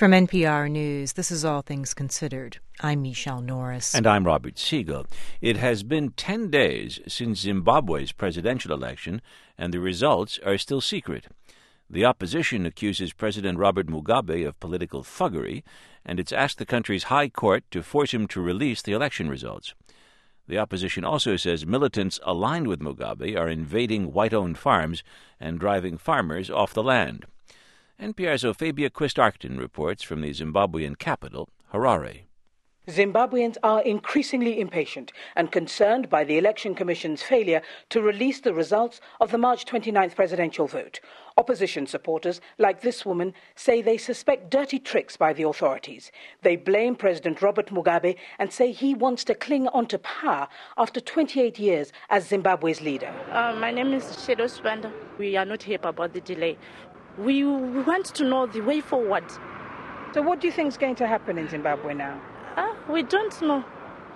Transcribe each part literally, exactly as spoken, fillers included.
From N P R News, this is All Things Considered. I'm Michelle Norris. And I'm Robert Siegel. It has been ten days since Zimbabwe's presidential election, and the results are still secret. The opposition accuses President Robert Mugabe of political thuggery, and it's asked the country's high court to force him to release the election results. The opposition also says militants aligned with Mugabe are invading white-owned farms and driving farmers off the land. N P R's Ophabia Quist-Arcton reports from the Zimbabwean capital, Harare. Zimbabweans are increasingly impatient and concerned by the Election Commission's failure to release the results of the March twenty-ninth presidential vote. Opposition supporters, like this woman, say they suspect dirty tricks by the authorities. They blame President Robert Mugabe and say he wants to cling onto power after twenty-eight years as Zimbabwe's leader. Uh, my name is Shedo Swanda. We are not happy about the delay. We want to know the way forward. So what do you think is going to happen in Zimbabwe now? Ah, we don't know,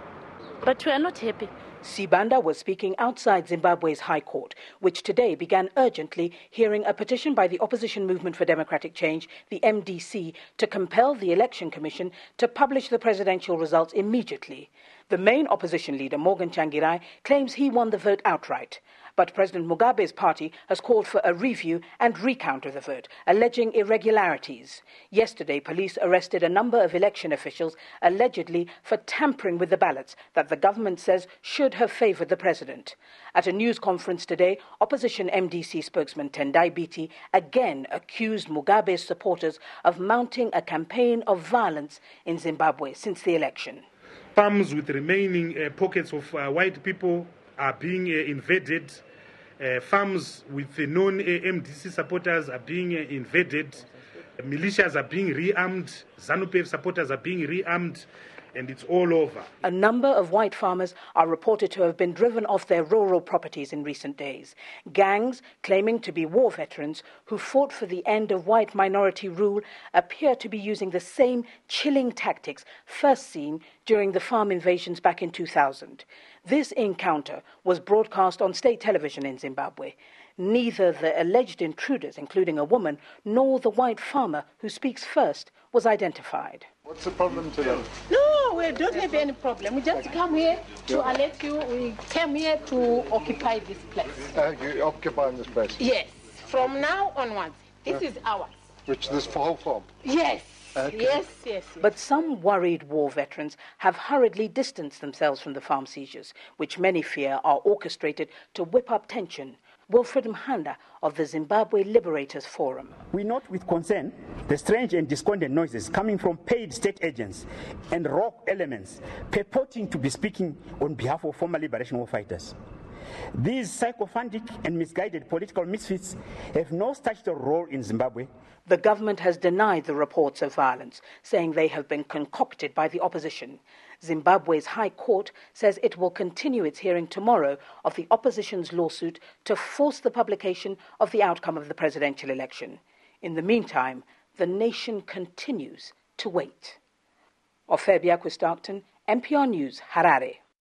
but we are not happy. Sibanda was speaking outside Zimbabwe's High Court, which today began urgently hearing a petition by the Opposition Movement for Democratic Change, the M D C, to compel the Election Commission to publish the presidential results immediately. The main opposition leader, Morgan Tsvangirai, claims he won the vote outright. But President Mugabe's party has called for a review and recount of the vote, alleging irregularities. Yesterday, police arrested a number of election officials, allegedly for tampering with the ballots that the government says should have favoured the president. At a news conference today, opposition M D C spokesman Tendai Biti again accused Mugabe's supporters of mounting a campaign of violence in Zimbabwe since the election. Farms with remaining uh, pockets of uh, white people are being uh, invaded. Uh, farms with the non-M D C supporters are being uh, invaded. Uh, militias are being rearmed. ZANU P F supporters are being rearmed. And it's all over. A number of white farmers are reported to have been driven off their rural properties in recent days. Gangs claiming to be war veterans who fought for the end of white minority rule appear to be using the same chilling tactics first seen during the farm invasions back in two thousand. This encounter was broadcast on state television in Zimbabwe. Neither the alleged intruders, including a woman, nor the white farmer who speaks first was identified. What's the problem today? No, we don't have any problem. We just come here to alert you. We came here to occupy this place. Uh, you occupy this place? Yes. From now onwards, this yeah. is ours. Which this whole farm? Yes. Okay. Yes, yes, yes. But some worried war veterans have hurriedly distanced themselves from the farm seizures, which many fear are orchestrated to whip up tension. Wilfred Mhanda of the Zimbabwe Liberators Forum. We note with concern the strange and discordant noises coming from paid state agents and rogue elements purporting to be speaking on behalf of former liberation war fighters. These sycophantic and misguided political misfits have no statutory role in Zimbabwe. The government has denied the reports of violence, saying they have been concocted by the opposition. Zimbabwe's High Court says it will continue its hearing tomorrow of the opposition's lawsuit to force the publication of the outcome of the presidential election. In the meantime, the nation continues to wait. Ophabia Quist-Arcton, N P R News, Harare.